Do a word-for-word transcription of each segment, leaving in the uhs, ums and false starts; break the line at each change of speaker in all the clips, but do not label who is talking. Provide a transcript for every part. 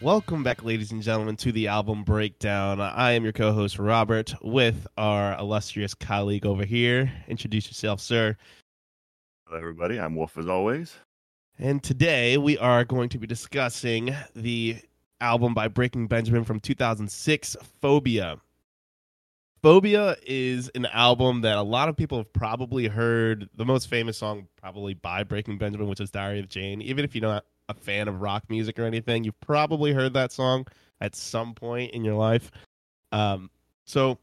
Welcome back, ladies and gentlemen, to the album breakdown. I am your co-host, Robert, with our illustrious colleague over here. Introduce yourself, sir.
Hello, everybody. I'm Wolf, as always.
And today we are going to be discussing the album by Breaking Benjamin from two thousand six, Phobia. Phobia is an album that a lot of people have probably heard. The most famous song probably by Breaking Benjamin, which is Diary of Jane. Even if you're not a fan of rock music or anything, you've probably heard that song at some point in your life. Um, so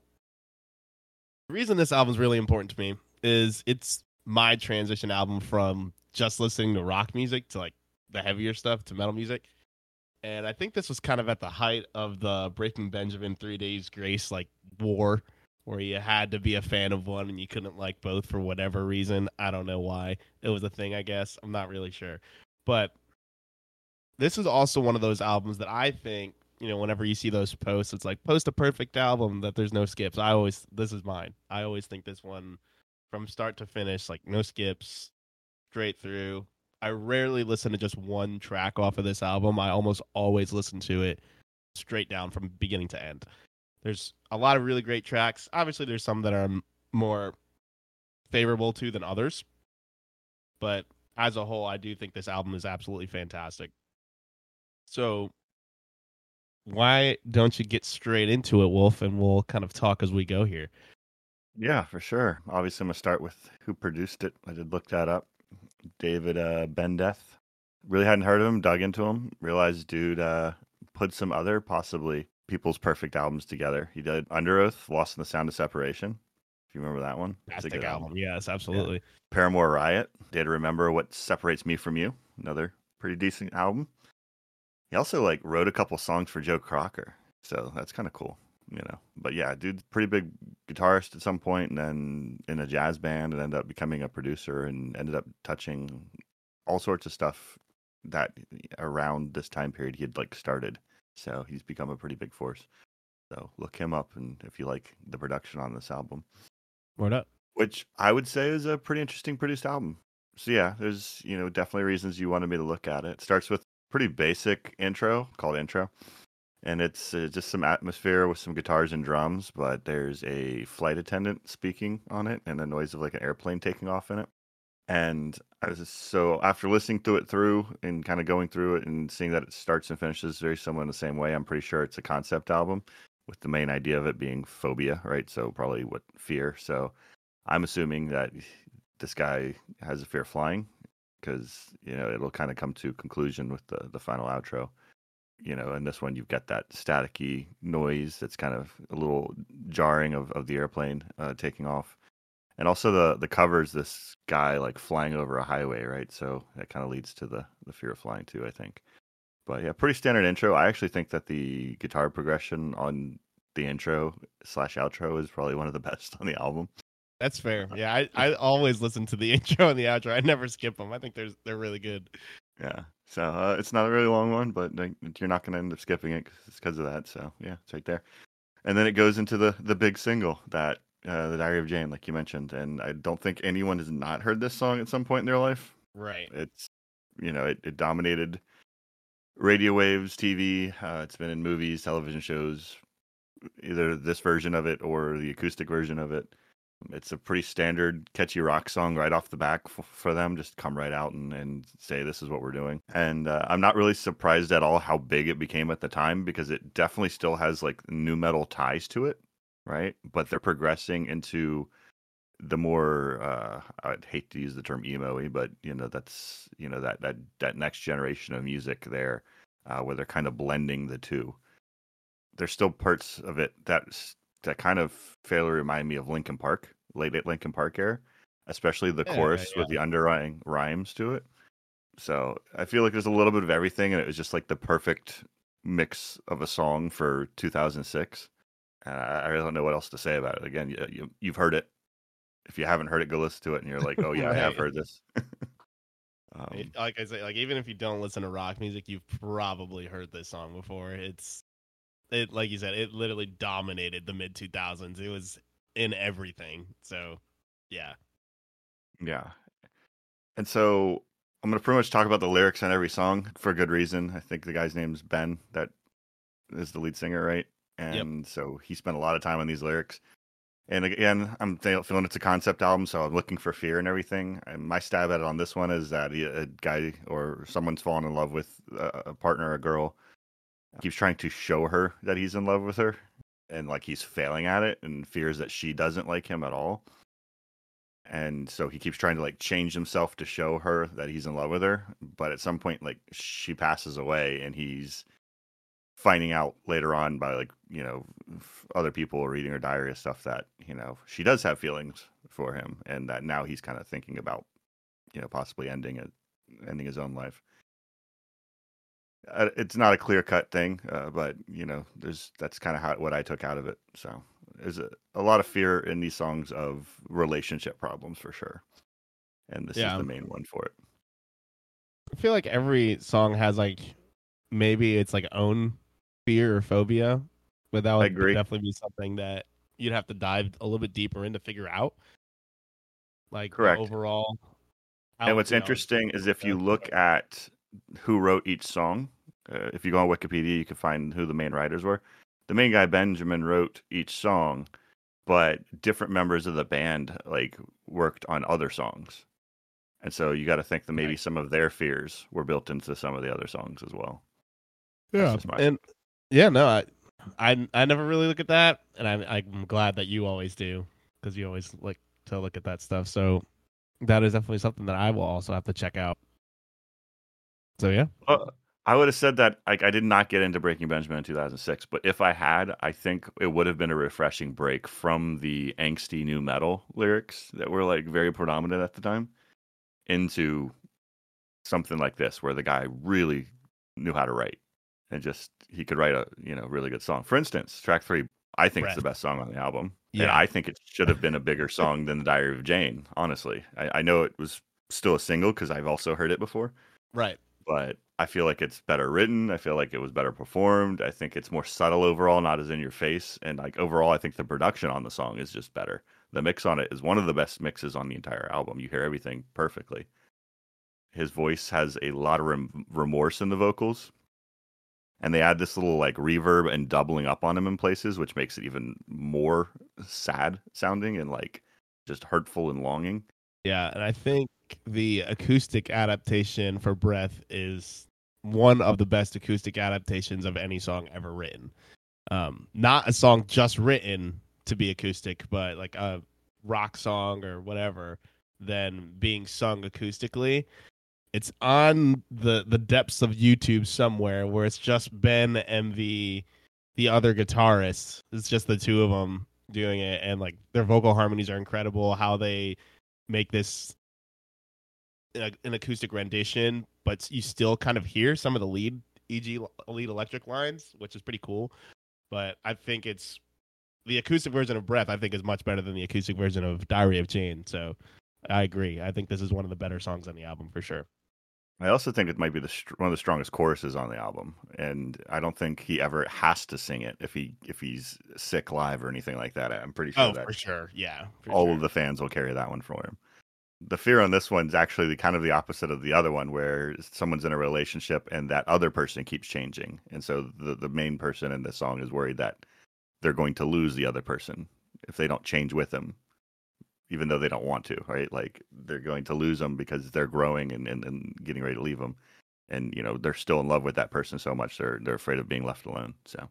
the reason this album is really important to me is it's my transition album from just listening to rock music to like the heavier stuff to metal music. And I think this was kind of at the height of the Breaking Benjamin Three Days Grace like war, where you had to be a fan of one and you couldn't like both for whatever reason. I don't know why. It was a thing, I guess. I'm not really sure. But this is also one of those albums that I think, you know, whenever you see those posts, it's like post a perfect album that there's no skips. I always, this is mine. I always think this one from start to finish, like no skips, straight through. I rarely listen to just one track off of this album. I almost always listen to it straight down from beginning to end. There's a lot of really great tracks. Obviously, there's some that are more favorable to than others. But as a whole, I do think this album is absolutely fantastic. So why don't you get straight into it, Wolf, and we'll kind of talk as we go here.
Yeah, for sure. Obviously, I'm going to start with who produced it. I did look that up. David uh, Bendeth. Really hadn't heard of him, dug into him, realized dude uh, put some other possibly people's perfect albums together. He did Under Oath, Lost in the Sound of Separation. If you remember that one.
It's a good album. album. Yes, absolutely. Yeah.
Paramore Riot. Did Remember What Separates Me From You. Another pretty decent album. He also like wrote a couple songs for Joe Cocker. So that's kind of cool. You know, but yeah, dude's pretty big guitarist at some point, and then in a jazz band, and ended up becoming a producer, and ended up touching all sorts of stuff that around this time period he had like started. So he's become a pretty big force. So look him up, and if you like the production on this album,
word up.
Which I would say is a pretty interesting produced album. So yeah, there's you know definitely reasons you wanted me to look at it. It starts with pretty basic intro called Intro. And it's uh, just some atmosphere with some guitars and drums, but there's a flight attendant speaking on it and the noise of like an airplane taking off in it. And I was just, so after listening to it through and kind of going through it and seeing that it starts and finishes very similar in the same way, I'm pretty sure it's a concept album with the main idea of it being phobia, right? So probably what fear. So I'm assuming that this guy has a fear of flying because, you know, it'll kind of come to conclusion with the, the final outro. You know, in this one, you've got that staticky noise that's kind of a little jarring of, of the airplane uh, taking off. And also the, the covers this guy like flying over a highway, right? So that kind of leads to the, the fear of flying too, I think. But yeah, pretty standard intro. I actually think that the guitar progression on the intro slash outro is probably one of the best on the album.
That's fair. Yeah, I, I always listen to the intro and the outro. I never skip them. I think they're, they're really good.
Yeah, so uh, it's not a really long one, but like, you're not going to end up skipping it cause it's because of that. So yeah, it's right there. And then it goes into the the big single, that uh, the Diary of Jane, like you mentioned. And I don't think anyone has not heard this song at some point in their life.
Right.
It's you know it, it dominated radio waves, T V. Uh, it's been in movies, television shows, either this version of it or the acoustic version of it. It's a pretty standard, catchy rock song right off the back f- for them. Just come right out and, and say, this is what we're doing. And uh, I'm not really surprised at all how big it became at the time, because it definitely still has like nu metal ties to it, right? But they're progressing into the more, uh, I'd hate to use the term emo-y, but, you know, that's, you know, that, that, that next generation of music there, uh, where they're kind of blending the two. There's still parts of it that's that kind of fairly remind me of Linkin Park, late at Linkin Park era, especially the
Yeah,
chorus
yeah.
with the underlying rhymes to it. So I feel like there's a little bit of everything, and it was just like the perfect mix of a song for two thousand six. And I, I really don't know what else to say about it. Again, you, you, you've heard it. If you haven't heard it, go listen to it, and you're like, oh yeah,
Right.
I have heard this.
um, like I say, like even if you don't listen to rock music, you've probably heard this song before. It's It, like you said, it literally dominated the mid two thousands. It was in everything. So, yeah.
Yeah. And so I'm gonna pretty much talk about the lyrics on every song for good reason. I think the guy's name's Ben, that is the lead singer, right?
Yep.
And so he spent a lot of time on these lyrics. And again, I'm th- feeling it's a concept album, so I'm looking for fear and everything. And my stab at it on this one is that he, a guy or someone's fallen in love with a, a partner, a girl, keeps trying to show her that he's in love with her, and like he's failing at it, and fears that she doesn't like him at all. And so he keeps trying to like change himself to show her that he's in love with her. But at some point, like she passes away, and he's finding out later on by like you know other people reading her diary and stuff that you know she does have feelings for him, and that now he's kind of thinking about you know possibly ending it, ending his own life. Uh, it's not a clear cut thing, uh, but you know there's that's kind of how what I took out of it. So there's a, a lot of fear in these songs of relationship problems for sure, and this is
Yeah.
the main one for it.
I feel like every song has like maybe its like own fear or phobia, but that
I
would
agree.
definitely be something that you'd have to dive a little bit deeper in to figure out, like the
Correct.
overall
And
out,
what's
you know.
interesting is if you look at who wrote each song, uh, if you go on Wikipedia, you can find who the main writers were. The main guy, Benjamin, wrote each song, but different members of the band like worked on other songs. And so you got to think that maybe
Right.
some of their fears were built into some of the other songs as well. That's
Yeah,
just my
and yeah, no, I, I, I never really look at that, and I'm, I'm glad that you always do because you always like to look at that stuff. So that is definitely something that I will also have to check out. So yeah,
Uh, I would have said that like I did not get into Breaking Benjamin in two thousand six, but if I had, I think it would have been a refreshing break from the angsty new metal lyrics that were like very predominant at the time into something like this where the guy really knew how to write and just he could write a, you know, really good song. For instance, track three, I think it's
Breath.
the best song on the album. And
Yeah,
I think it should have been a bigger song than The Diary of Jane, honestly. I, I know it was still a single because I've also heard it before,
right.
but I feel like it's better written. I feel like it was better performed. I think it's more subtle overall, not as in your face. And like overall, I think the production on the song is just better. The mix on it is one of the best mixes on the entire album. You hear everything perfectly. His voice has a lot of rem- remorse in the vocals, and they add this little like reverb and doubling up on him in places, which makes it even more sad sounding and like just hurtful and longing.
Yeah, and I think the acoustic adaptation for Breath is one of the best acoustic adaptations of any song ever written. Um, not a song just written to be acoustic, but like a rock song or whatever, then being sung acoustically. It's on the the depths of YouTube somewhere where it's just Ben and the the other guitarists. It's just the two of them doing it, and like their vocal harmonies are incredible. How they make this an, an acoustic rendition, but you still kind of hear some of the lead, for example, lead electric lines, which is pretty cool. But I think it's the acoustic version of Breath. I think is much better than the acoustic version of Diary of Jane. So I agree. I think this is one of the better songs on the album for sure.
I also think it might be the str- one of the strongest choruses on the album, and I don't think he ever has to sing it if he if he's sick live or anything like that. I'm pretty sure
Oh,
that
for sure. Yeah, for
all
sure.
of the fans will carry that one for him. The fear on this one's actually the, kind of the opposite of the other one, where someone's in a relationship and that other person keeps changing, and so the the main person in this song is worried that they're going to lose the other person if they don't change with them, even though they don't want to, right? Like they're going to lose them because they're growing and, and, and getting ready to leave them. And, you know, they're still in love with that person so much they're they're afraid of being left alone. So,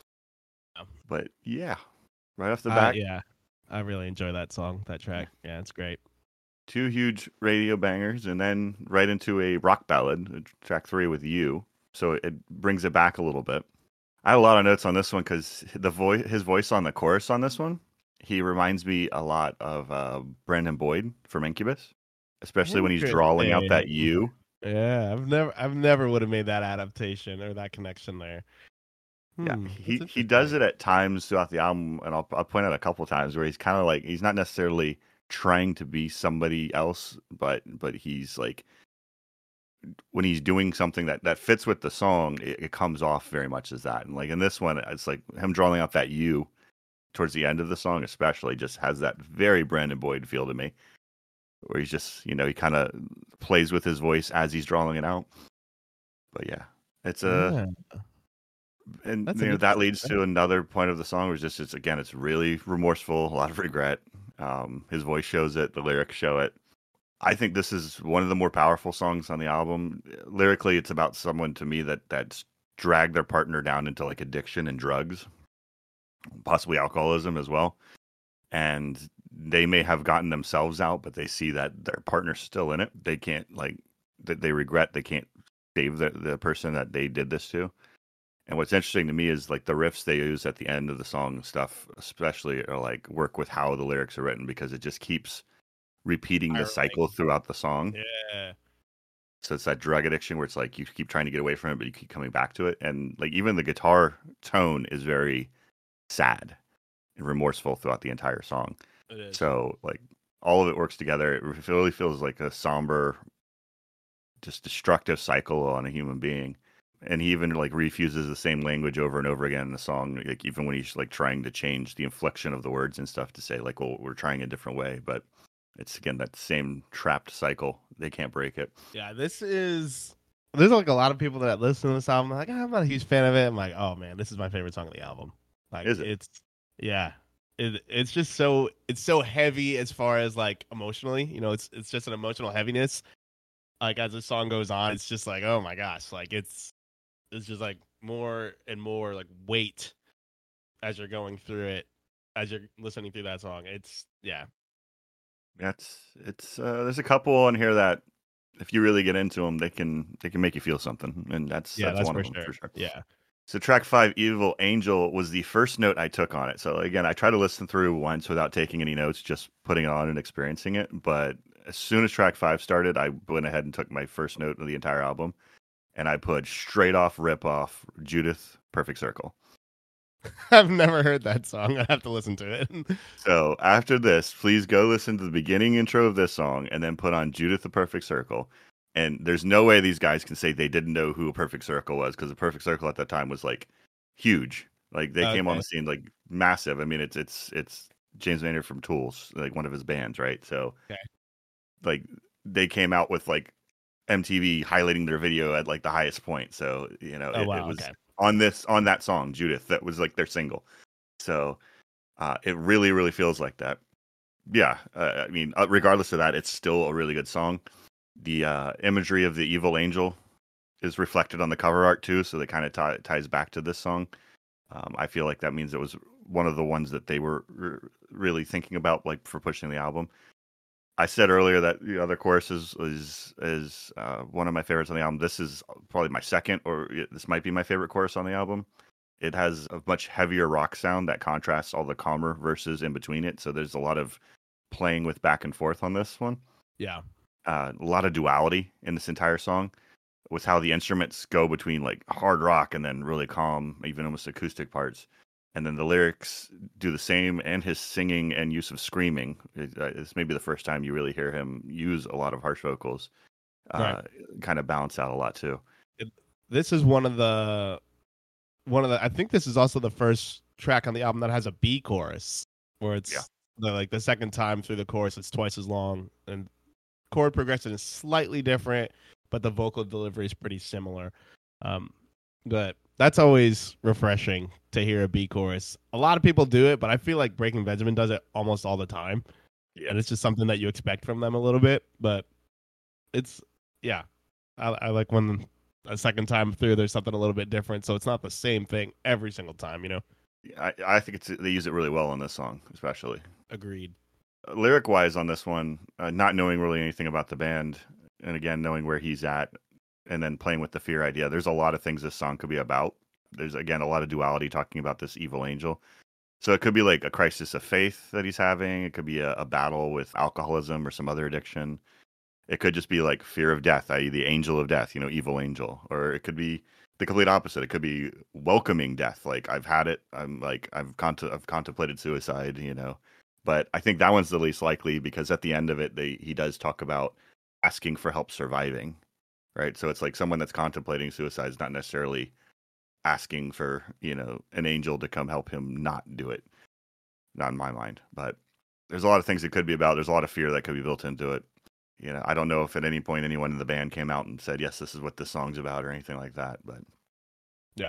but yeah, right off the
Uh,
bat,
yeah, I really enjoy that song, that track. Yeah, it's great.
two huge radio bangers, and then right into a rock ballad, track three with You. So it brings it back a little bit. I had a lot of notes on this one because the voice, his voice on the chorus on this one, he reminds me a lot of uh, Brandon Boyd from Incubus, especially when he's drawing out that
Interesting.
U.
Yeah, I've never, I've never would have made that adaptation or that connection there.
Yeah,
Hmm, that's
he he does
interesting.
it at times throughout the album, and I'll I'll point out a couple times where he's kind of like he's not necessarily trying to be somebody else, but but he's like when he's doing something that that fits with the song, it, it comes off very much as that. And like in this one, it's like him drawing out that U towards the end of the song, especially, just has that very Brandon Boyd feel to me. where he's just, you know, he kind of plays with his voice as he's drawing it out. But yeah, it's a,
Yeah,
and
that's
you
an
know that
interesting.
leads to another point of the song, which is just again, it's really remorseful, a lot of regret. Um, his voice shows it, the lyrics show it. I think this is one of the more powerful songs on the album. Lyrically, it's about someone to me that that's dragged their partner down into like addiction and drugs, possibly alcoholism as well. And they may have gotten themselves out, but they see that their partner's still in it. They can't like that they regret they can't save the, the person that they did this to. And what's interesting to me is like the riffs they use at the end of the song and stuff, especially are like work with how the lyrics are written because it just keeps repeating the cycle
Spiraling.
throughout the song.
Yeah.
So it's that drug addiction where it's like you keep trying to get away from it, but you keep coming back to it. And like even the guitar tone is very sad and remorseful throughout the entire song.
It is.
So like all of it works together. It really feels like a somber, just destructive cycle on a human being. And he even like refuses the same language over and over again in the song, like even when he's like trying to change the inflection of the words and stuff to say like, well, we're trying a different way, but it's again that same trapped cycle. They can't break it.
Yeah, this is. There's like a lot of people that listen to this album. Like, I'm not a huge fan of it. I'm like, oh man, this is my favorite song of the album. Like,
Is it?
it's yeah, it it's just so it's so heavy as far as like emotionally. You know, it's it's just an emotional heaviness. Like as the song goes on, it's just like, oh my gosh, like it's it's just like more and more like weight as you're going through it, as you're listening through that song. It's yeah,
That's it's uh, there's a couple on here that if you really get into them, they can they can make you feel something, and that's
yeah,
that's
that's
one of
for
them
sure.
for sure.
Yeah,
So track five, Evil Angel, was the first note I took on it. So again, I try to listen through once without taking any notes, just putting it on and experiencing it. But as soon as track five started, I went ahead and took my first note of the entire album, and I put straight off rip off Judith, Perfect Circle.
I've never heard that song. I have to listen to it.
So after this, please go listen to the beginning intro of this song and then put on Judith the Perfect Circle. And there's no way these guys can say they didn't know who a Perfect Circle was because the Perfect Circle at that time was like huge. Like they came on
Okay.
the scene like massive. I mean, it's it's it's James Maynard from Tools, like one of his bands, right? So
Okay.
like they came out with like M T V highlighting their video at like the highest point. So you know
Oh
it, it
wow.
was
Okay.
on this on that song Judith that was like their single. So uh, it really really feels like that. Yeah, uh, I mean, uh, regardless of that, it's still a really good song. The uh, imagery of the evil angel is reflected on the cover art too, so that kind of t- ties back to this song. Um, I feel like that means it was one of the ones that they were r- really thinking about, like for pushing the album. I said earlier that the other chorus is is, is uh, one of my favorites on the album. This is probably my second, or this might be my favorite chorus on the album. It has a much heavier rock sound that contrasts all the calmer verses in between it. So there's a lot of playing with back and forth on this one.
Yeah.
Uh, a lot of duality in this entire song with how the instruments go between like hard rock and then really calm, even almost acoustic parts. And then the lyrics do the same, and his singing and use of screaming. It, uh, it's maybe the first time you really hear him use a lot of harsh vocals. Uh,
Right.
kind of balance out a lot too.
It, this is one of the one of the. I think this is also the first track on the album that has a B chorus, where it's
Yeah.
the like the second time through the chorus, it's twice as long, and chord progression is slightly different, but the vocal delivery is pretty similar. Um, but that's always refreshing to hear a B chorus. A lot of people do it, but I feel like Breaking Benjamin does it almost all the time,
Yeah.
and it's just something that you expect from them a little bit. But it's yeah, I, I like when a second time through there's something a little bit different, so it's not the same thing every single time. You know.
I, I think it's they use it really well on this song, especially.
Agreed.
Lyric wise on this one, uh, not knowing really anything about the band, and again knowing where he's at, and then playing with the fear idea. There's a lot of things this song could be about. There's again a lot of duality talking about this evil angel. So it could be like a crisis of faith that he's having. It could be a, a battle with alcoholism or some other addiction. It could just be like fear of death, that is the angel of death, you know, evil angel. Or it could be the complete opposite. It could be welcoming death. Like I've had it. I'm like I've cont- I've contemplated suicide, you know. But I think that one's the least likely because at the end of it, they he does talk about asking for help surviving, right? So it's like someone that's contemplating suicide is not necessarily asking for, you know, an angel to come help him not do it. Not in my mind, but there's a lot of things it could be about. There's a lot of fear that could be built into it. You know, I don't know if at any point anyone in the band came out and said, yes, this is what this song's about or anything like that. But
yeah,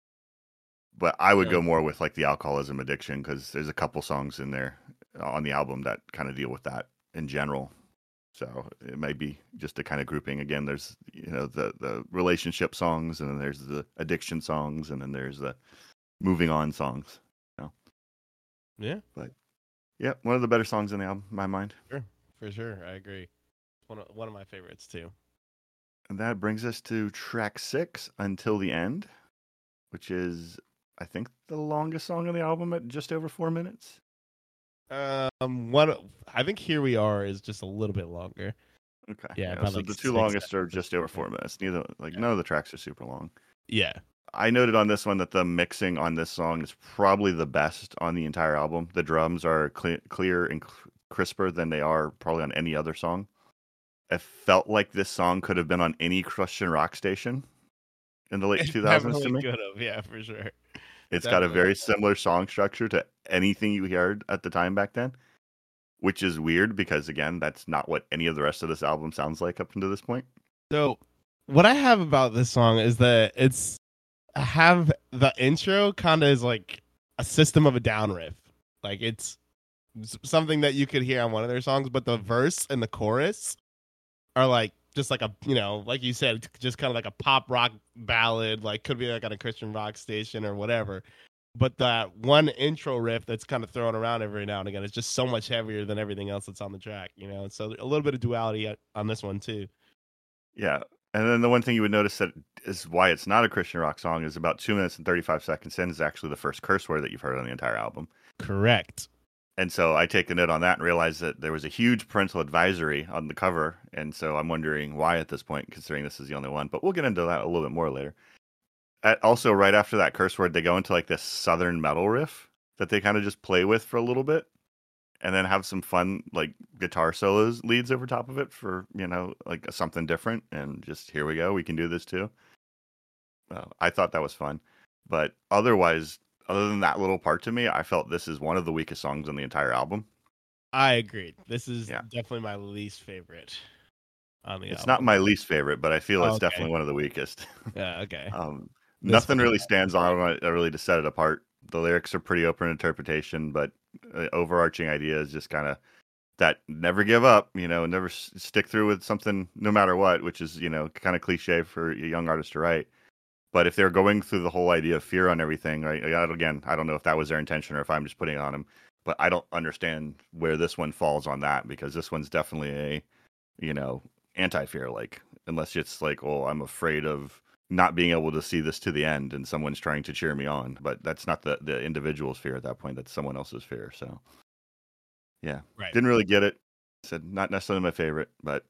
but I would
yeah.
go more with like the alcoholism addiction, because there's a couple songs in there on the album that kind of deal with that in general. So it might be just a kind of grouping. Again, there's, you know, the, the relationship songs, and then there's the addiction songs, and then there's the moving on songs. You know?
Yeah.
But yeah, one of the better songs in the album, in my mind.
Sure. For sure. I agree. One of, one of my favorites too.
And that brings us to track six, Until the End, which is, I think, the longest song on the album at just over four minutes.
Um, one, I think Here We Are is just a little bit longer.
Okay.
Yeah.
yeah so
like
the two
six,
longest are
seven,
just over four minutes. Neither, like,
yeah.
none of the tracks are super long.
Yeah.
I noted on this one that the mixing on this song is probably the best on the entire album. The drums are cle- clear and cr- crisper than they are probably on any other song. It felt like this song could have been on any Christian rock station in the late two thousands to me.
Could have, yeah, for sure.
It's
Definitely.
got a very similar song structure to anything you heard at the time back then, which is weird because, again, that's not what any of the rest of this album sounds like up until this point.
So what I have about this song is that it's have the intro kind of is like a System of a Down riff. Like it's something that you could hear on one of their songs, but the verse and the chorus are like just like a, you know, like you said, just kind of like a pop rock ballad, like could be like on a Christian rock station or whatever. But that one intro riff that's kind of thrown around every now and again is just so much heavier than everything else that's on the track, you know? So a little bit of duality on this one too.
Yeah. And then the one thing you would notice that is why it's not a Christian rock song is about two minutes and thirty-five seconds in is actually the first curse word that you've heard on the entire album.
Correct.
And so I take a note on that and realize that there was a huge parental advisory on the cover. And so I'm wondering why at this point, considering this is the only one. But we'll get into that a little bit more later. At, also, right after that curse word, they go into like this southern metal riff that they kind of just play with for a little bit. And then have some fun like guitar solos leads over top of it for, you know, like something different. And just, here we go. We can do this too. Well, I thought that was fun. But otherwise, other than that little part to me, I felt this is one of the weakest songs on the entire album.
I agreed. This is
yeah.
definitely my least favorite on the
It's
album.
not my least favorite, but I feel
oh,
it's
okay.
definitely one of the weakest.
Yeah, okay.
um, nothing really stands on it really to set it apart. The lyrics are pretty open interpretation, but uh, overarching idea is just kind of that never give up, you know, never s- stick through with something no matter what, which is, you know, kind of cliche for a young artist to write. But if they're going through the whole idea of fear on everything, right? Again, I don't know if that was their intention or if I'm just putting it on them, but I don't understand where this one falls on that, because this one's definitely a, you know, anti-fear, like, unless it's like, oh, I'm afraid of not being able to see this to the end and someone's trying to cheer me on. But that's not the, the individual's fear at that point. That's someone else's fear. So, yeah,
right.
Didn't really get it. Said not necessarily my favorite, but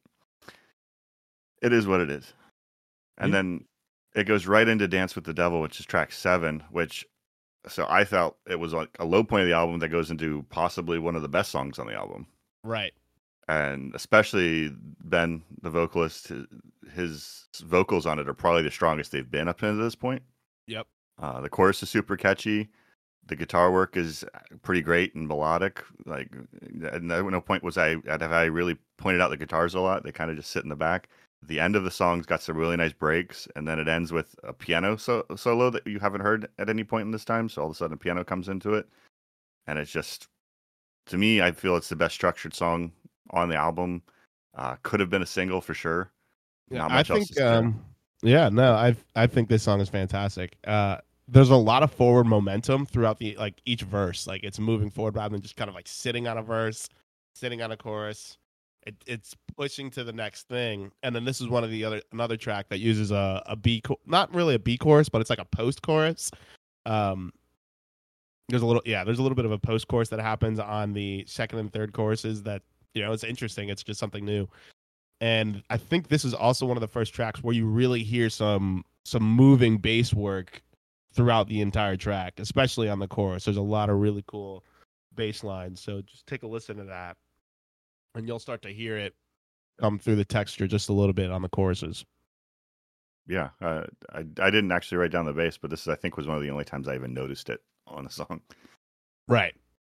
it is what it is. And
Yeah.
then it goes right into Dance with the Devil, which is track seven, which, so I felt it was like a low point of the album that goes into possibly one of the best songs on the album.
Right.
And especially Ben, the vocalist, his vocals on it are probably the strongest they've been up to this point.
Yep.
Uh, the chorus is super catchy. The guitar work is pretty great and melodic. Like, at no point was I, have I really pointed out the guitars a lot. They kind of just sit in the back. The end of the song's got some really nice breaks, and then it ends with a piano so- solo that you haven't heard at any point in this time. So all of a sudden, a piano comes into it, and it's just, to me, I feel it's the best structured song on the album. Uh, could have been a single for sure.
Yeah,
Not much
I
else
think.
to
Um, yeah, no, I I think this song is fantastic. Uh, there's a lot of forward momentum throughout the like each verse. Like it's moving forward rather than just kind of like sitting on a verse, sitting on a chorus. It, it's pushing to the next thing, and then this is one of the other another track that uses a a B, cho- not really a B chorus, but it's like a post chorus. Um, there's a little yeah, there's a little bit of a post chorus that happens on the second and third choruses that, you know, it's interesting. It's just something new, and I think this is also one of the first tracks where you really hear some some moving bass work throughout the entire track, especially on the chorus. There's a lot of really cool bass lines, so just take a listen to that, and you'll start to hear it come through the texture just a little bit on the choruses.
Yeah, uh, I I didn't actually write down the bass, but this is, I think, was one of the only times I even noticed it on a song.
Right.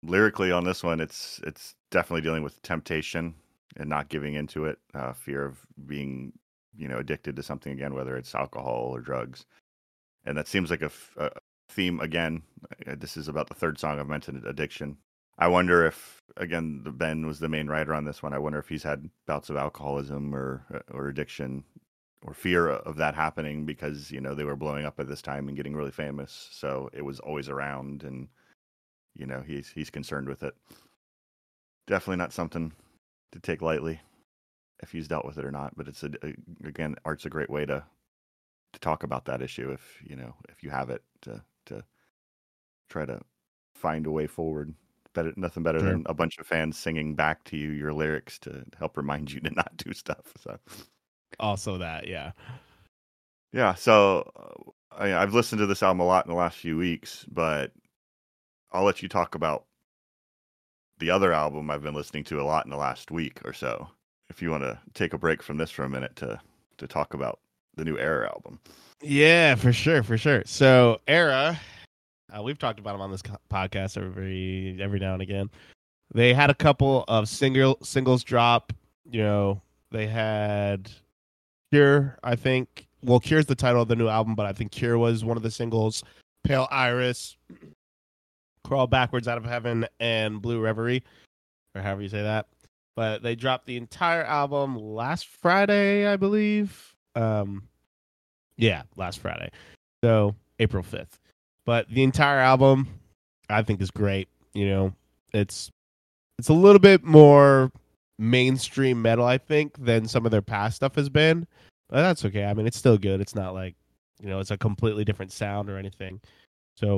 lyrically on this one, it's it's definitely dealing with temptation and not giving into it, uh, fear of being, you know, addicted to something again, whether it's alcohol or drugs. And that seems like a, f- a theme again. uh, This is about the third song I've mentioned, addiction. I wonder if, again, the Ben was the main writer on this one. I wonder if he's had bouts of alcoholism or uh, or addiction or fear of that happening because, you know, they were blowing up at this time and getting really famous. So it was always around, and, you know, he's he's concerned with it. Definitely not something to take lightly if he's dealt with it or not. But it's a, a again, art's a great way to to talk about that issue if you know if you have it, to to try to find a way forward. Better, nothing better
Sure.
than a bunch of fans singing back to you your lyrics to help remind you to not do stuff. So
Also that, yeah.
yeah, so uh, I, I've listened to this album a lot in the last few weeks, but I'll let you talk about the other album I've been listening to a lot in the last week or so. If you want to take a break from this for a minute to to talk about the new Era album.
Yeah, for sure, for sure. So, Era, uh, we've talked about them on this co- podcast every every now and again. They had a couple of single singles drop. You know, they had Cure, I think. Well, Cure's the title of the new album, but I think Cure was one of the singles. Pale Iris, Crawl Backwards Out of Heaven, and Blue Reverie, or however you say that. But they dropped the entire album last Friday, I believe. Um, yeah, last Friday. So April fifth. But the entire album, I think, is great. You know, it's it's a little bit more mainstream metal, I think, than some of their past stuff has been. But that's okay. I mean, it's still good. It's not like, you know, it's a completely different sound or anything. So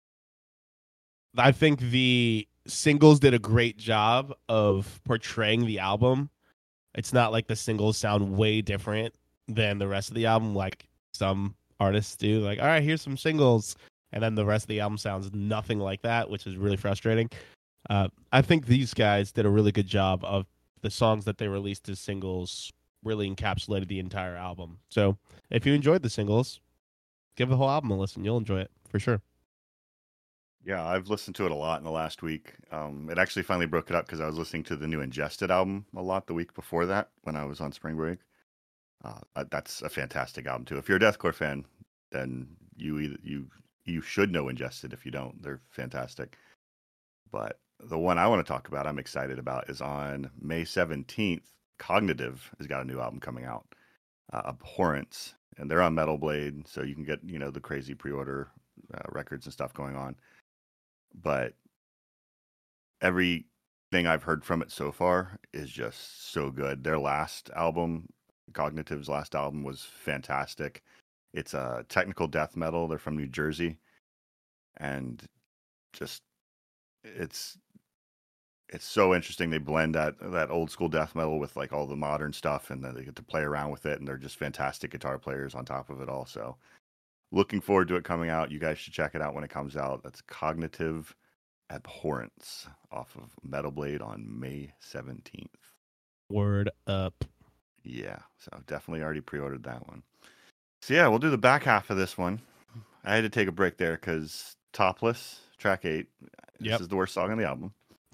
I think the singles did a great job of portraying the album. It's not like the singles sound way different than the rest of the album, like some artists do. Like, all right, here's some singles, and then the rest of the album sounds nothing like that, which is really frustrating. Uh, I think these guys did a really good job of the songs that they released as singles really encapsulated the entire album. So if you enjoyed the singles, give the whole album a listen. You'll enjoy it for sure.
Yeah, I've listened to it a lot in the last week. Um, it actually finally broke it up because I was listening to the new Ingested album a lot the week before that when I was on spring break. Uh, uh, that's a fantastic album too. If you're a deathcore fan, then you either, you you should know Ingested. If you don't, they're fantastic. But the one I want to talk about, I'm excited about, is on May seventeenth. Cognitive has got a new album coming out, uh, Abhorrence, and they're on Metal Blade, so you can get, you know, the crazy pre-order uh, records and stuff going on. But everything I've heard from it so far is just so good. Their last album, Cognitive's last album, was fantastic. It's a technical death metal. They're from New Jersey, and just it's it's so interesting. They blend that that old school death metal with like all the modern stuff, and then they get to play around with it. And they're just fantastic guitar players on top of it all. So looking forward to it coming out. You guys should check it out when it comes out. That's Cognitive Abhorrence off of Metal Blade on May seventeenth.
Word up.
Yeah, so definitely already pre-ordered that one. So yeah, we'll do the back half of this one. I had to take a break there because Topless, track eight, this
Yep.
is the worst song on the album.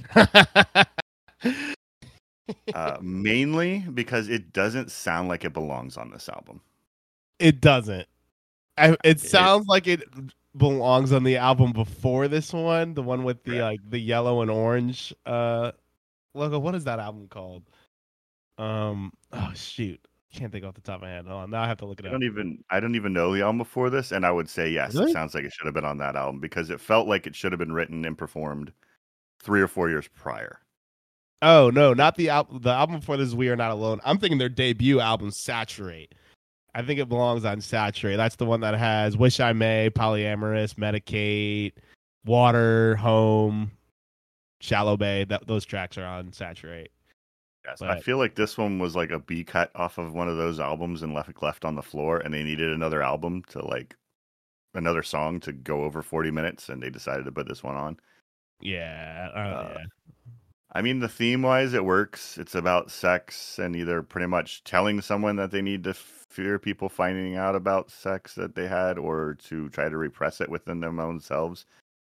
uh, mainly because it doesn't sound like it belongs on this album.
It doesn't. I, it
It,
sounds like it belongs on the album before this one, the one with the
Right.
like the yellow and orange uh logo. What is that album called? Um. Oh shoot, can't think off the top of my head. Hold on, now I have to look it
I
up.
don't even I don't even know the album before this, and I would say yes, it
Really?
sounds like it should have been on that album because it felt like it should have been written and performed three or four years prior.
Oh no, not the album. The album before this is "We Are Not Alone." I'm thinking their debut album, "Saturate." I think it belongs on "Saturate." That's the one that has "Wish I May," "Polyamorous," "Medicate," "Water," "Home," "Shallow Bay." That those tracks are on "Saturate."
Yes, I
But
feel like this one was like a B cut off of one of those albums and left left on the floor, and they needed another album to like another song to go over forty minutes, and they decided to put this one on.
yeah, uh,
Uh,
yeah.
I mean, the theme wise, it works. It's about sex and either pretty much telling someone that they need to fear people finding out about sex that they had, or to try to repress it within them own selves.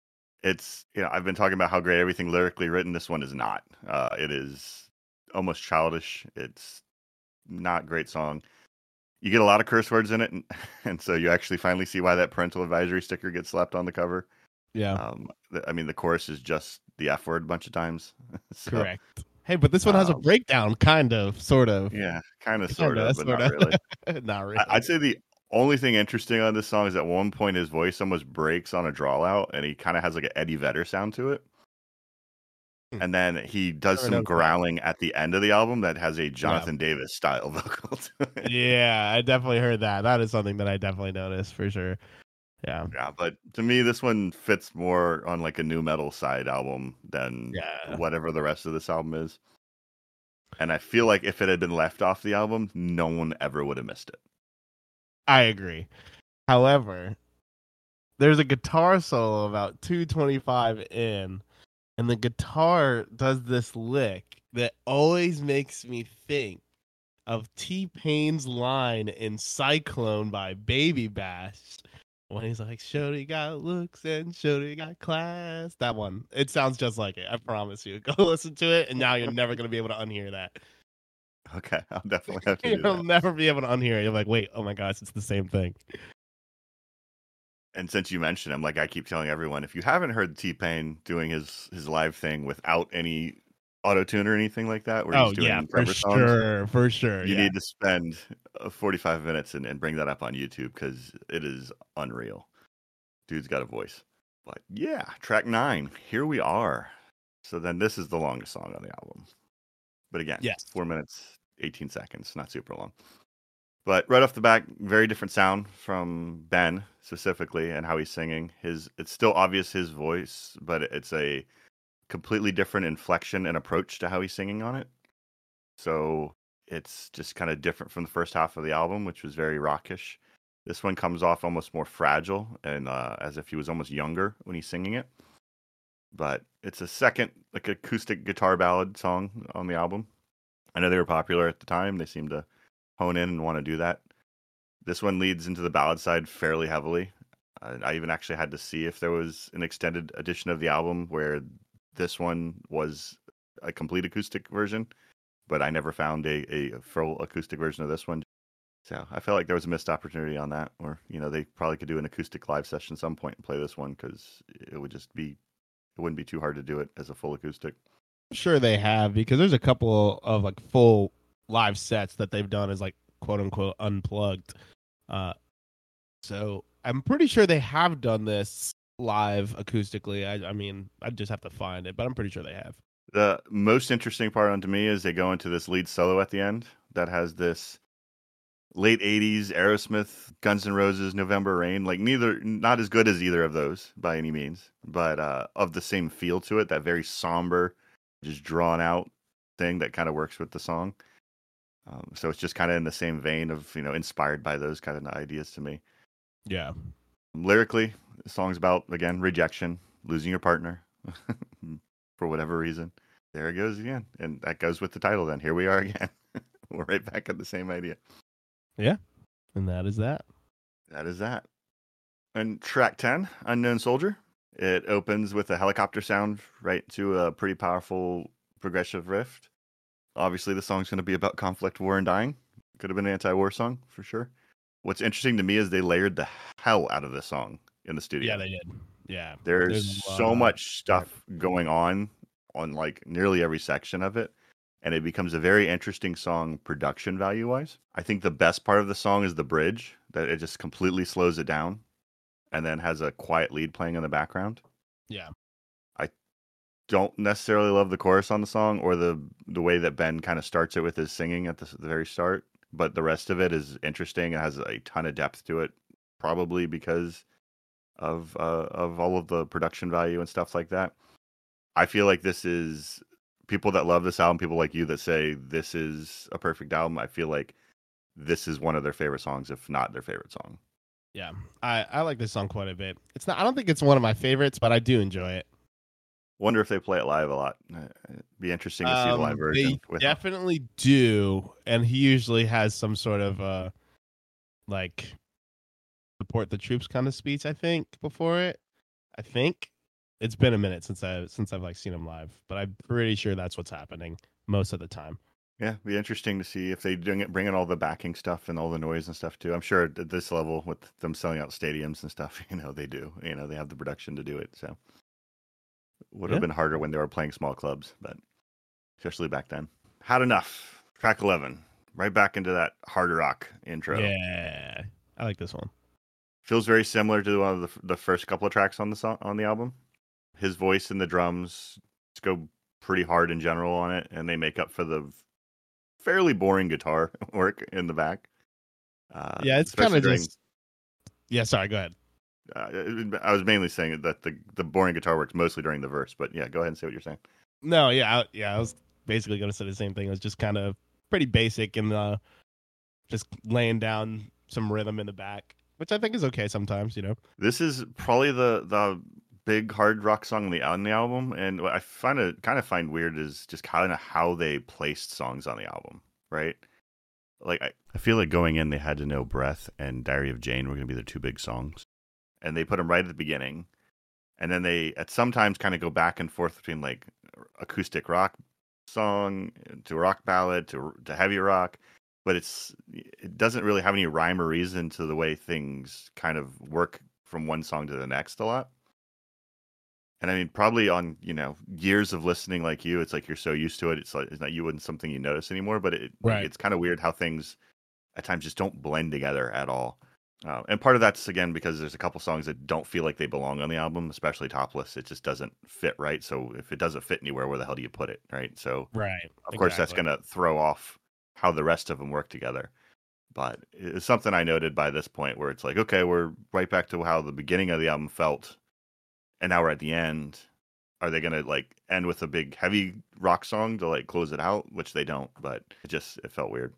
It's, you know, I've been talking about how great everything lyrically written. This one is not. Uh, it is almost childish. It's not a great song. You get a lot of curse words in it, and, and so you actually finally see why that parental advisory sticker gets slapped on the cover.
Yeah,
Um, the, I mean, the chorus is just the F word a bunch of times. so,
correct. Hey, but this one has a
um,
breakdown, kind of, sort of,
yeah, kind of, sort
kind
of,
of,
but
sort
not
of,
really.
not
I, I'd
really.
say the only thing interesting on this song is at one point his voice almost breaks on a draw out, and he kind of has like an Eddie Vedder sound to it.
Hmm.
And then he does
Never
some
noticed that.
growling at the end of the album that has a
Yeah,
Jonathan Davis style vocal to it.
yeah, I definitely heard that. That is something that I definitely noticed for sure. Yeah,
Yeah, but to me, this one fits more on like a new metal side album than
yeah,
whatever the rest of this album is. And I feel like if it had been left off the album, no one ever would have missed it.
I agree. However, there's a guitar solo about two twenty-five in, and the guitar does this lick that always makes me think of T-Pain's line in Cyclone by Baby Bash when he's like, Shorty got looks and Shorty got class. That one. It sounds just like it. I promise you. Go listen to it, and now you're never going to be able to unhear that.
Okay, I'll definitely have to do
You'll
that.
never be able to unhear it. You're like, wait, oh my gosh, it's the same thing.
And since you mentioned him, like I keep telling everyone, if you haven't heard T-Pain doing his his live thing without any auto tune or anything like that, where
Oh,
he's
yeah,
doing
for
cover songs,
sure. For sure.
you
Yeah.
need to spend uh, forty-five minutes and, and bring that up on YouTube because it is unreal. Dude's got a voice. But yeah, track nine, here we are. So then this is the longest song on the album. But again,
Yes.
four minutes, eighteen seconds, not super long. But right off the bat, very different sound from Ben specifically and how he's singing. His it's still obvious his voice, but it's a completely different inflection and approach to how he's singing on it. So it's just kind of different from the first half of the album, which was very rockish. This one comes off almost more fragile and uh, as if he was almost younger when he's singing it. But it's a second like acoustic guitar ballad song on the album. I know they were popular at the time. They seem to hone in and want to do that. This one leads into the ballad side fairly heavily. Uh, I even actually had to see if there was an extended edition of the album where this one was a complete acoustic version, but I never found a, a full acoustic version of this one. So I felt like there was a missed opportunity on that, or you know, they probably could do an acoustic live session at some point and play this one because it would just be, it wouldn't be too hard to do it as a full acoustic.
Sure they have, because there's a couple of like full live sets that they've done as like quote unquote unplugged. Uh, so I'm pretty sure they have done this live acoustically. I, I mean, I just have to find it, but I'm pretty sure they have.
The most interesting part on to me is they go into this lead solo at the end that has this late eighties Aerosmith, Guns N' Roses, November Rain. Like neither, not as good as either of those by any means, but uh, of the same feel to it. That very somber, just drawn out thing that kind of works with the song. Um, so it's just kind of in the same vein of, you know, inspired by those kind of ideas to me.
Yeah.
Lyrically, the song's about, again, rejection, losing your partner for whatever reason. There it goes again. And that goes with the title then. Here we are again. We're right back at the same idea.
Yeah. And that is that.
That is that. And track ten, Unknown Soldier. It opens with a helicopter sound right to a pretty powerful progressive riff. Obviously, the song's going to be about conflict, war, and dying. Could have been an anti-war song for sure. What's interesting to me is they layered the hell out of this song in the studio.
Yeah, they did. Yeah.
There's so much stuff going on on like nearly every section of it, and it becomes a very interesting song production value wise. I think the best part of the song is the bridge, that it just completely slows it down and then has a quiet lead playing in the background.
Yeah.
I don't necessarily love the chorus on the song or the the way that Ben kind of starts it with his singing at the, the very start, but the rest of it is interesting. It has a ton of depth to it, probably because of uh, of all of the production value and stuff like that. I feel like this is people that love this album, people like you that say this is a perfect album. I feel like this is one of their favorite songs, if not their favorite song.
Yeah. I, I like this song quite a bit. It's not I don't think it's one of my favorites, but I do enjoy it.
Wonder if they play it live a lot. It'd be interesting to see the live
Um,
version.
they
with
definitely do, and he usually has some sort of uh like support the troops kind of speech, I think, before it. I think. It's been a minute since I since I've like seen him live, but I'm pretty sure that's what's happening most of the time.
Yeah, it'd be interesting to see if they bring it, bring in all the backing stuff and all the noise and stuff too. I'm sure at this level, with them selling out stadiums and stuff, you know, they do. You know, they have the production to do it. So would have
Yeah.
been harder when they were playing small clubs, but especially back then. Had enough. Track eleven. Right back into that hard rock intro.
Yeah, I like this one.
Feels very similar to one of the, the first couple of tracks on the song on the album. His voice and the drums just go pretty hard in general on it, and they make up for the fairly boring guitar work in the back. Uh,
Yeah, it's kind
especially
of
during.
just. Yeah, sorry. Go ahead.
Uh, I was mainly saying that the the boring guitar works mostly during the verse, but yeah, go ahead and say what you're saying.
No, yeah, I, yeah. I was basically going to say the same thing. It was just kind of pretty basic and uh, just laying down some rhythm in the back, which I think is okay sometimes. You know.
This is probably the the big hard rock song on the on the album, and what I find it kind of find weird is just kind of how they placed songs on the album, right? Like I, I feel like going in, they had to know Breath and Diary of Jane were going to be their two big songs, and they put them right at the beginning, and then they at sometimes kind of go back and forth between like acoustic rock song to rock ballad to to heavy rock, but it's it doesn't really have any rhyme or reason to the way things kind of work from one song to the next a lot. And I mean, probably on, you know, years of listening like you, it's like you're so used to it. It's like it's not you wouldn't something you notice anymore. But it like,
Right.
it's kind of weird how things at times just don't blend together at all. Uh, and part of that's again because there's a couple songs that don't feel like they belong on the album, especially Topless. It just doesn't fit right. So if it doesn't fit anywhere, where the hell do you put it, right? So
Right.
of course that's
Exactly.
going to throw off how the rest of them work together. But it's something I noted by this point where it's like, okay, we're right back to how the beginning of the album felt, and now we're at the end. Are they gonna like end with a big heavy rock song to like close it out? Which they don't, but it just it felt weird.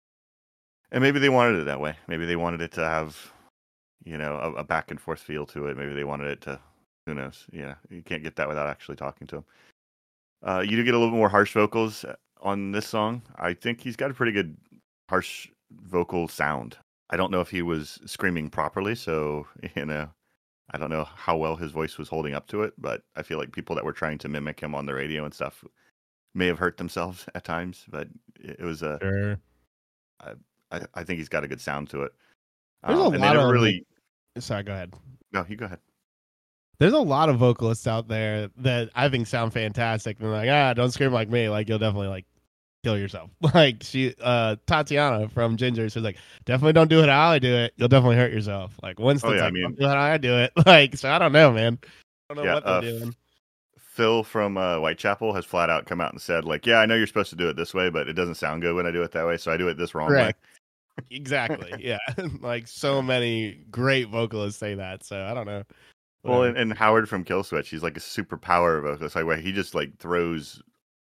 And maybe they wanted it that way. Maybe they wanted it to have, you know, a, a back and forth feel to it. Maybe they wanted it to. Who knows? Yeah, you can't get that without actually talking to him. Uh, you do get a little more harsh vocals on this song. I think he's got a pretty good harsh vocal sound. I don't know if he was screaming properly, so you know, I don't know how well his voice was holding up to it, but I feel like people that were trying to mimic him on the radio and stuff may have hurt themselves at times. But it was a,
Sure.
I, I, I think he's got a good sound to it.
There's a
Um, and they
lot
never
of.
really.
Sorry. Go ahead.
No, you go ahead.
There's a lot of vocalists out there that I think sound fantastic. They're like, ah, don't scream like me. Like you'll definitely like kill yourself. Like she, uh, Tatiana from Ginger, she's like, definitely don't do it how I do it. You'll definitely hurt yourself. Like Winston's
Oh yeah, I
like,
mean,
don't do it how I do it. Like so, I don't know, man. I don't know
yeah.
what they're
Uh,
doing.
Phil from uh, Whitechapel has flat out come out and said, like, yeah, I know you're supposed to do it this way, but it doesn't sound good when I do it that way, so I do it this wrong
Correct.
way.
Exactly. Yeah. Like so many great vocalists say that. So I don't know.
Well,
Whatever.
and, and Howard from Killswitch, he's like a super power vocalist, like where he just like throws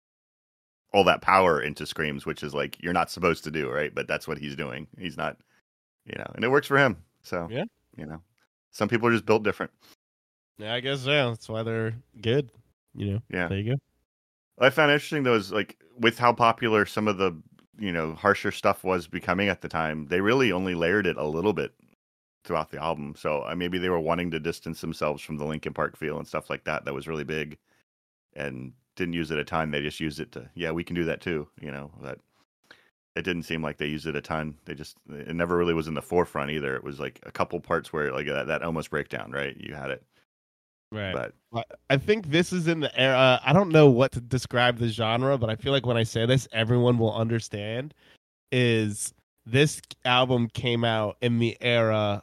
all that power into screams, which is like you're not supposed to do, right? But that's what he's doing. He's not, you know, and it works for him. So
Yeah.
you know, some people are just built different.
Yeah, I guess so. That's why they're good. You know.
Yeah.
There you go.
What I found interesting though is like with how popular some of the you know harsher stuff was becoming at the time, they really only layered it a little bit throughout the album. So uh, maybe they were wanting to distance themselves from the Linkin Park feel and stuff like that. That was really big, and didn't use it a ton. They just used it to, yeah, we can do that too. You know, that it didn't seem like they used it a ton. They just, it never really was in the forefront either. It was like a couple parts where like that, that almost breakdown, right? You had it,
Right.
but
Well, I think this is in the era. I don't know what to describe the genre, but I feel like when I say this, everyone will understand. Is this album came out in the era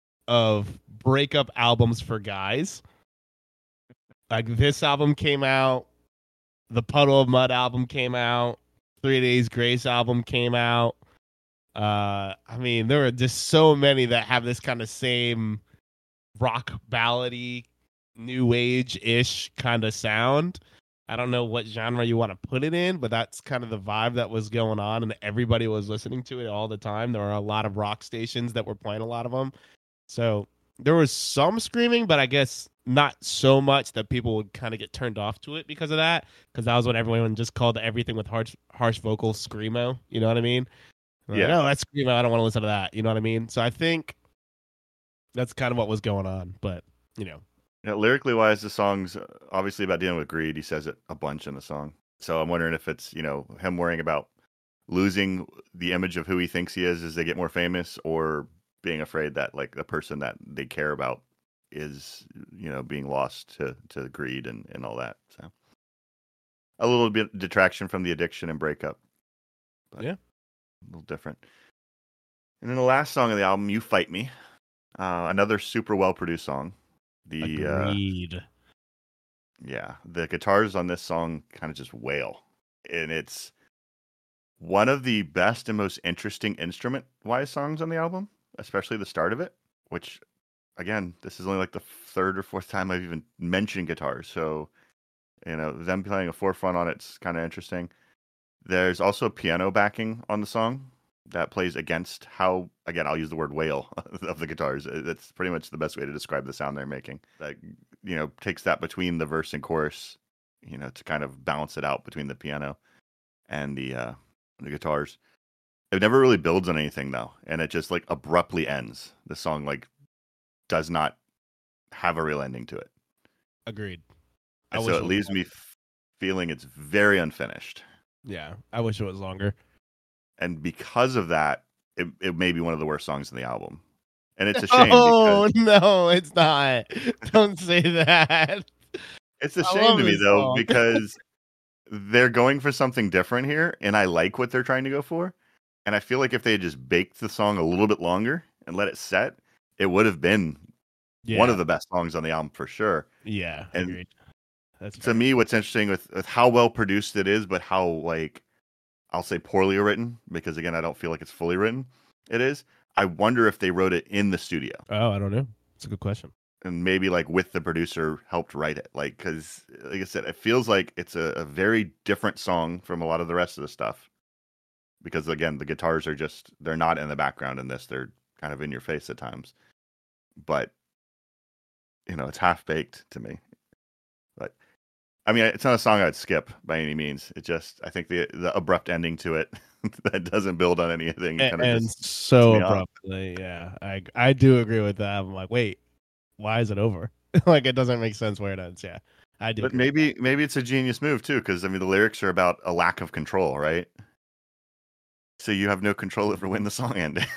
of breakup albums for guys? Like this album came out, the Puddle of Mud album came out, Three Days Grace album came out. Uh, I mean, there are just so many that have this kind of same rock ballady, new age ish kind of sound. I don't know what genre you want to put it in, but that's kind of the vibe that was going on, and everybody was listening to it all the time. There were a lot of rock stations that were playing a lot of them. So there was some screaming, but I guess not so much that people would kind of get turned off to it because of that. Because that was what everyone just called everything with harsh, harsh vocals screamo. You know what I mean? Like,
yeah,
oh, that's screamo. I don't want to listen to that. You know what I mean? So I think that's kind of what was going on. But you know,
Yeah, lyrically wise, the song's uh, obviously about dealing with greed. He says it a bunch in the song. So I'm wondering if it's, you know, him worrying about losing the image of who he thinks he is as they get more famous, or being afraid that like the person that they care about is, you know, being lost to, to greed and, and all that. So a little bit detraction from the addiction and breakup. But
Yeah.
a little different. And then the last song of the album, You Fight Me. Uh, another super well produced song. The uh,
Agreed.
yeah, the guitars on this song kind of just wail. And it's one of the best and most interesting instrument wise songs on the album, especially the start of it, which again, this is only like the third or fourth time I've even mentioned guitars. So, you know, them playing a forefront on it's kind of interesting. There's also piano backing on the song that plays against how, again, I'll use the word wail of the guitars. That's pretty much the best way to describe the sound they're making. That, you know, takes that between the verse and chorus, you know, to kind of balance it out between the piano and the uh, the guitars. It never really builds on anything though, and it just like abruptly ends. The song like does not have a real ending to it.
Agreed. I
And
wish
so
it
it
was
leaves me f- feeling it's very unfinished.
Yeah, I wish it was longer.
And because of that, it, it may be one of the worst songs in the album. And it's a shame because
Oh no, it's not. Don't say that.
it's a
I
shame
love
to me
this
though,
song.
because they're going for something different here, and I like what they're trying to go for. And I feel like if they had just baked the song a little bit longer and let it set, it would have been one of
Yeah,
the best songs on the album for sure.
yeah,
And
agreed. That's
to
fair.
me, what's interesting with, with how well produced it is, but how like I'll say poorly written, because again, I don't feel like it's fully written. It is. I wonder if they wrote it in the studio
Oh, I don't know. It's a good question.
and maybe like with the producer helped write it. Like, because like I said, it feels like it's a, a very different song from a lot of the rest of the stuff. Because again, the guitars are just, they're not in the background in this. They're kind of in your face at times. But, you know, it's half baked to me. But I mean, it's not a song I'd skip by any means. It just, I think the the abrupt ending to it that doesn't build on anything
And,
kind of
and
just puts
so
me off.
abruptly, yeah. I I do agree with that. I'm like, wait, why is it over? Like, it doesn't make sense where it ends. Yeah, I do
But
agree.
maybe maybe it's a genius move too, because I mean the lyrics are about a lack of control, right? So you have no control over when the song ended.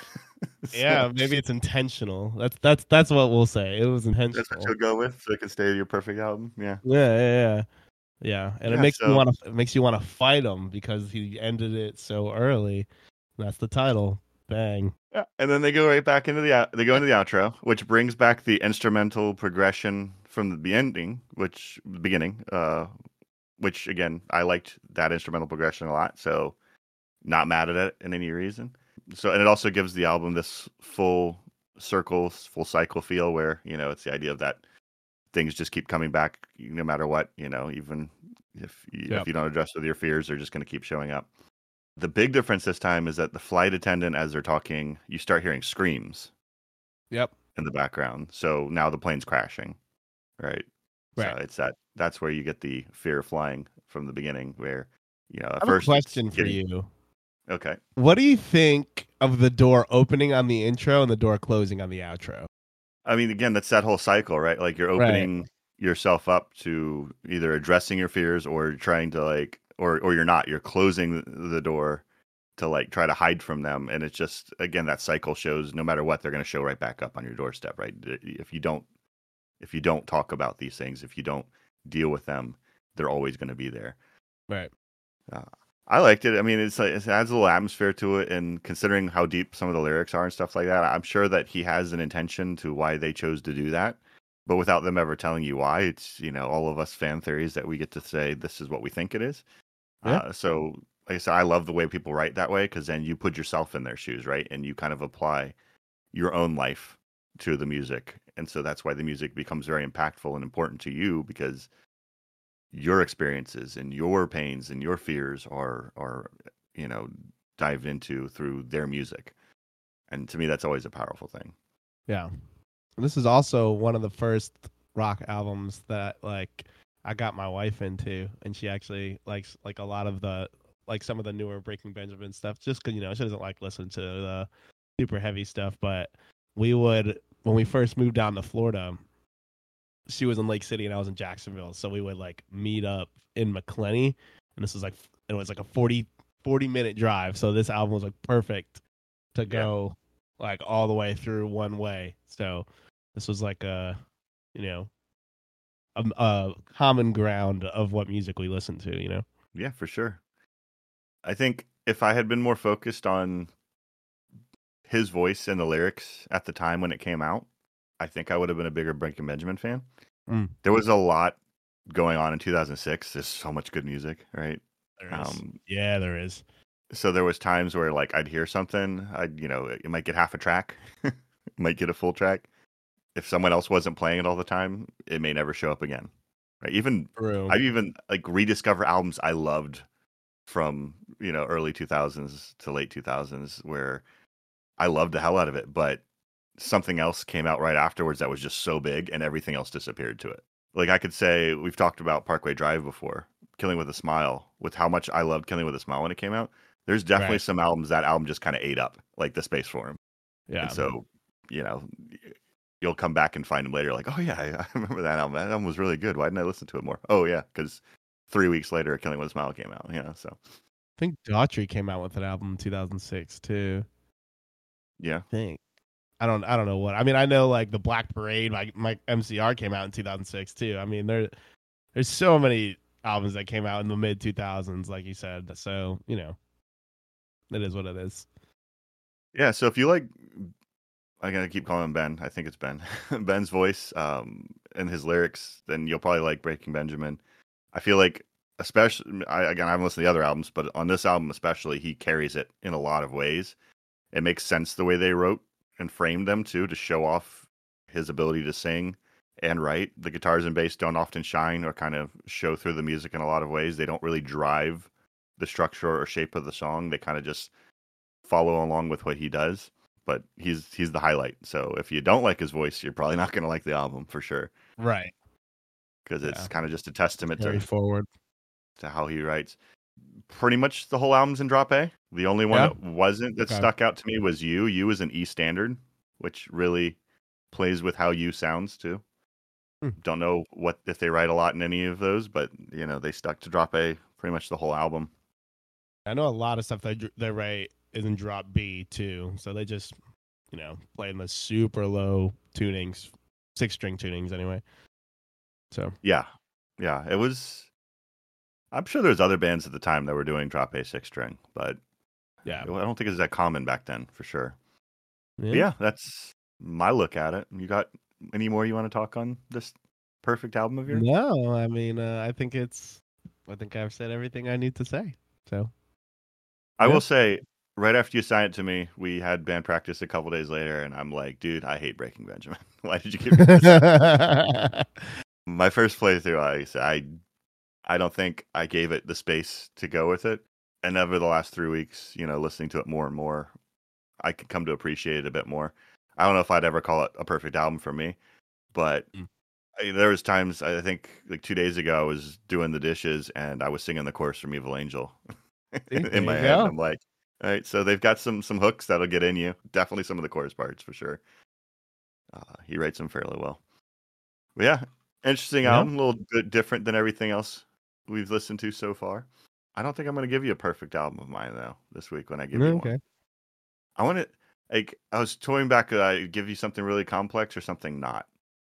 So
Yeah, maybe it's intentional. That's that's that's what we'll say. It was
that's what
intentional.
you'll go with, so it can stay your perfect album. Yeah,
Yeah, yeah, yeah. Yeah, and it
yeah.
makes you
So
want to it makes you want to fight him because he ended it so early. That's the title. Bang.
yeah, and then they go right back into the out- they go into the outro, which brings back the instrumental progression from the beginning, which the beginning, uh, which again I liked that instrumental progression a lot. So not mad at it in any reason. So and it also gives the album this full circle, full cycle feel where you know it's the idea of that things just keep coming back no matter what, you know, even if you, if
Yep.
you don't address with your fears, they're just going to keep showing up. The big difference this time is that the flight attendant, as they're talking, you start hearing screams
Yep.
in the background. So now the plane's crashing, right? So
Right.
it's that that's where you get the fear of flying from the beginning, where you know
I
at
have a
first it's
question for
getting
you.
okay.
What do you think of the door opening on the intro and the door closing on the outro?
I mean, again, that's that whole cycle, right? Like you're
Right.
opening yourself up to either addressing your fears or trying to like, or or you're not. You're closing the door to like try to hide from them, and it's just again that cycle shows no matter what they're going to show right back up on your doorstep, right? If you don't, if you don't talk about these things, if you don't deal with them, they're always going to be there.
Right.
Uh, I liked it. I mean, it's like, it adds a little atmosphere to it, and considering how deep some of the lyrics are and stuff like that, I'm sure that he has an intention to why they chose to do that. But without them ever telling you why, it's you know all of us fan theories that we get to say this is what we think it is.
Yeah.
Uh, so, like I said, I love the way people write that way because then you put yourself in their shoes, right, and you kind of apply your own life to the music, and so that's why the music becomes very impactful and important to you because your experiences and your pains and your fears are are you know dived into through their music, and to me that's always a powerful thing.
Yeah. This is also one of the first rock albums that like I got my wife into, and she actually likes like a lot of the like some of the newer Breaking Benjamin stuff. Just because you know she doesn't like listen to the super heavy stuff, but we would when we first moved down to Florida. she was in Lake City and I was in Jacksonville, so we would like meet up in McClenny, and this was like it was like a forty, forty minute drive. So this album was like perfect to go yeah. like all the way through one way. So this was like a, you know, a, a common ground of what music we listen to, you know?
Yeah, for sure. I think if I had been more focused on his voice and the lyrics at the time when it came out, I think I would have been a bigger Breaking Benjamin fan.
Mm.
There was a lot going on in two thousand six. There's so much good music, right?
There is. Um, yeah, there is.
So there was times where like I'd hear something, I'd, you know, it might get half a track, might get a full track. If someone else wasn't playing it all the time, it may never show up again. Right? Even
True.
I even like rediscover albums I loved from, you know, early two thousands to late two thousands where I loved the hell out of it, but something else came out right afterwards that was just so big and everything else disappeared to it. Like I could say we've talked about Parkway Drive before, Killing with a Smile, with how much I loved Killing with a Smile when it came out. There's definitely right. some albums that album just kind of ate up, like The Spaceform.
Yeah.
And so, you know, you'll come back and find them later, like, oh yeah, I, I remember that album. That album was really good. Why didn't I listen to it more? Oh yeah, because three weeks later, Killing with a Smile came out. You know, so
I think Daughtry came out with an album in two thousand six too.
Yeah,
I think. I don't. I don't know what. I mean, I know like the Black Parade, like my M C R came out in two thousand six too. I mean, there, there's so many albums that came out in the mid two thousands, like you said. So you know, it is what it is.
Yeah. So if you like, I gotta keep calling him Ben. I think it's Ben. Ben's voice um, and his lyrics, then you'll probably like Breaking Benjamin. I feel like, especially, I, again, I haven't listened to the other albums, but on this album especially, he carries it in a lot of ways. It makes sense the way they wrote and framed them too, to show off his ability to sing and write. The guitars and bass don't often shine or kind of show through the music in a lot of ways. They don't really drive the structure or shape of the song. They kind of just follow along with what he does. But he's he's the highlight. So if you don't like his voice, you're probably not going to like the album for sure.
Right.
Because it's yeah. kind of just a testament
Very
to
forward
to how he writes. Pretty much the whole album's in drop A. The only one
yeah.
that wasn't that okay. stuck out to me was You. You is an E standard, which really plays with how You sounds too. Hmm. Don't know what if they write a lot in any of those, but you know they stuck to drop A pretty much the whole album.
I know a lot of stuff they they write is in drop B too, so they just you know play in the super low tunings, six string tunings anyway. So
yeah, yeah, it was. I'm sure there's other bands at the time that were doing drop A six string, but
yeah,
I don't think it was that common back then for sure.
Yeah,
yeah that's my look at it. You got any more you want to talk on this perfect album of yours?
No, I mean, uh, I think it's, I think I've said everything I need to say. So,
I yeah. will say, right after you signed it to me, we had band practice a couple days later, and I'm like, dude, I hate Breaking Benjamin. Why did you give me this? My first playthrough, I said, I, I don't think I gave it the space to go with it. And over the last three weeks, you know, listening to it more and more, I could come to appreciate it a bit more. I don't know if I'd ever call it a perfect album for me, but mm. I, there was times, I think like two days ago, I was doing the dishes and I was singing the chorus from Evil Angel in, in my head. And I'm like, all right, so they've got some some hooks that'll get in you. Definitely some of the chorus parts for sure. Uh, he writes them fairly well. But yeah, interesting yeah. album, a little bit different than everything else we've listened to so far. I don't think I'm going to give you a perfect album of mine though this week when I give
no,
you
okay.
one. I want to like I was toying back. Uh, I give you something really complex or something not,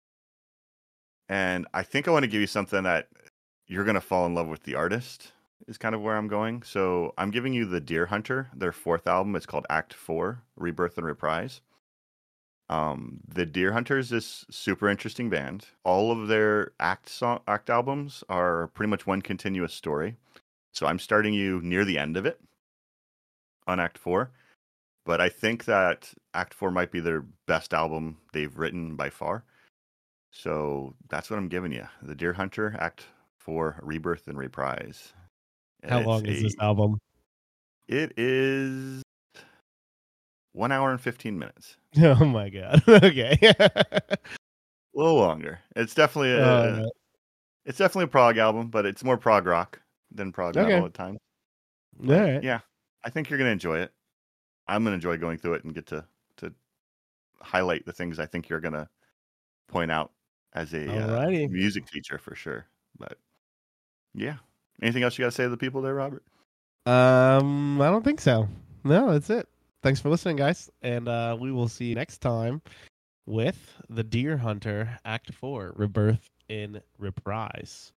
and I think I want to give you something that you're going to fall in love with the artist. Is kind of where I'm going. So I'm giving you the Deer Hunter, their fourth album. It's called Act Four: Rebirth and Reprise. Um, the Deer Hunters is this super interesting band. All of their act song, act albums are pretty much one continuous story. So I'm starting you near the end of it on Act Four, but I think that Act Four might be their best album they've written by far. So that's what I'm giving you: the Deer Hunter, Act Four: Rebirth and Reprise.
How long is a, this album?
It is one hour and fifteen minutes.
Oh my god! Okay,
a little longer. It's definitely a, uh, no. it's definitely a prog album, but it's more prog rock than prog
okay.
metal at times.
All right.
Yeah, I think you're gonna enjoy it. I'm gonna enjoy going through it and get to to highlight the things I think you're gonna point out as a uh,
Alrighty.
music teacher for sure. But yeah, anything else you got to say to the people there, Robert?
Um, I don't think so. No, that's it. Thanks for listening, guys, and uh, we will see you next time with The Deer Hunter Act Four: Rebirth in Reprise.